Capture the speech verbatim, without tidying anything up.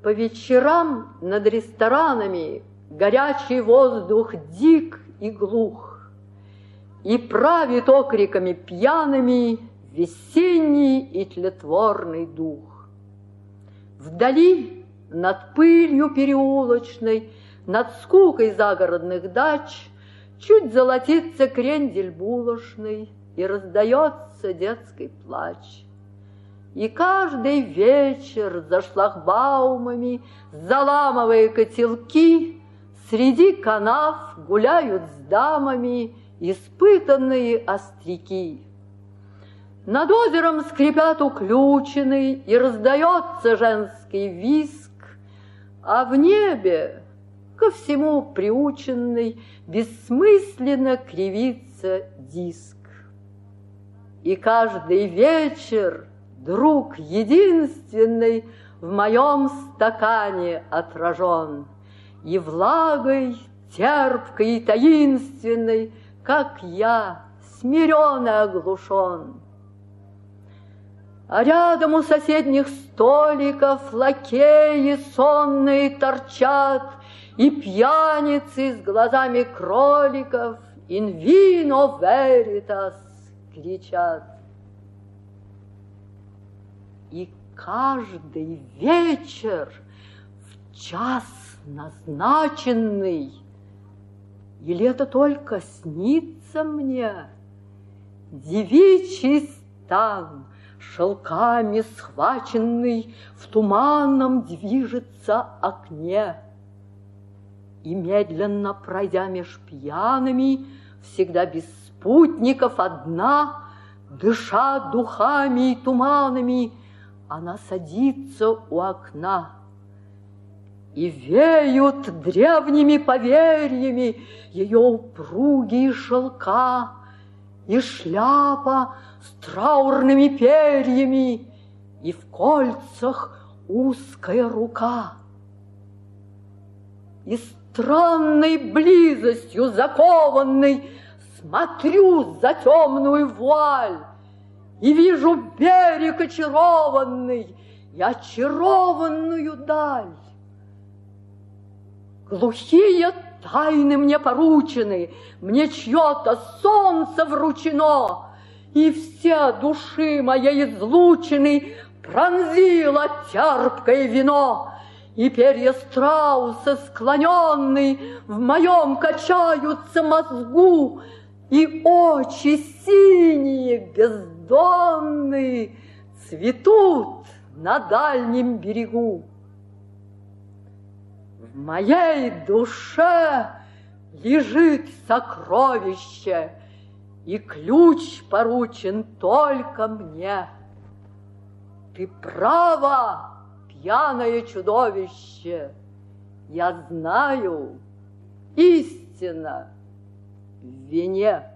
По вечерам над ресторанами горячий воздух дик и глух, и правит окриками пьяными весенний и тлетворный дух. Вдали над пылью переулочной, над скукой загородных дач чуть золотится крендель булочный, и раздается детский плач. И каждый вечер за шлагбаумами, заламывая котелки, среди канав гуляют с дамами испытанные остряки. Над озером скрипят уключины, и раздается женский визг, а в небе, ко всему приученный, бессмысленно кривится диск. И каждый вечер друг единственный в моем стакане отражен, и влагой терпкой и таинственной, как я, смирен и оглушен. А рядом у соседних столиков лакеи сонные торчат, и пьяницы с глазами кроликов «In vino veritas» кричат. И каждый вечер в час назначенный, или это только снится мне, девичий стан, шелками схваченный, в туманном движется окне. И медленно пройдя меж пьяными, всегда без спутников одна, дыша духами и туманами, она садится у окна. И веют древними поверьями ее упругие шелка, и шляпа с траурными перьями, и в кольцах узкая рука. И странной близостью закованной смотрю за темную вуаль, и вижу берег очарованный и очарованную даль. Глухие тайны мне поручены, мне чье-то солнце вручено, и все души моей излучины пронзило терпкое вино. И перья страуса склоненные в моем качаются мозгу, и очи синие бездонные цветут на дальнем берегу. В моей душе лежит сокровище, и ключ поручен только мне. Ты права, пьяное чудовище, я знаю, истина в вине.